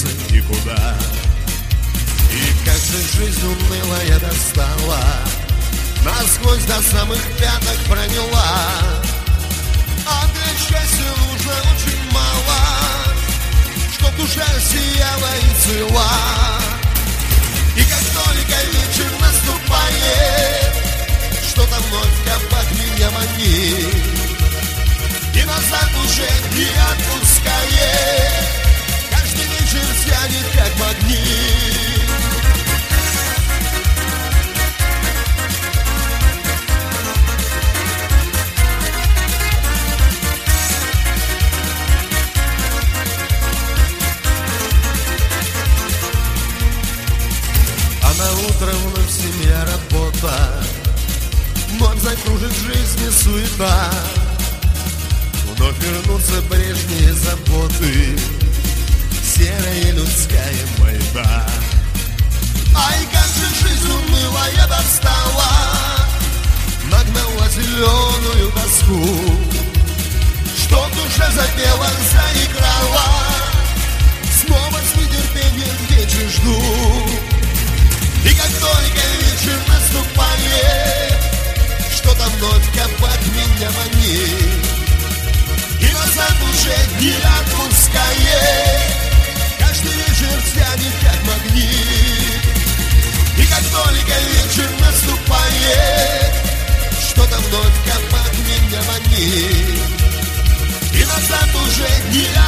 двинуться никуда. И как же жизнь унылая достала, насквозь до самых пяток проняла. А для счастья нужно очень мало, чтоб душа сияла и цвела. И как только вечер наступает, что-то вновь как меня манит, и назад уже не отпускает, каждый вечер тянет как магнит. А на утро вновь семья, работа, вновь закружит жизнь и суета. Вновь вернутся прежние заботы, серая людская майда. Ай, как же жизнь унылая достала, нагнала зеленую доску, что в душе запела, заиграла. Снова с нетерпением вечер жду. И как только вечер наступает, что-то вновь как меня манит, и назад уже не отпускает, каждый вечер тянет как магнит. И как только вечер наступает, что-то вновь как меня манит, и назад уже не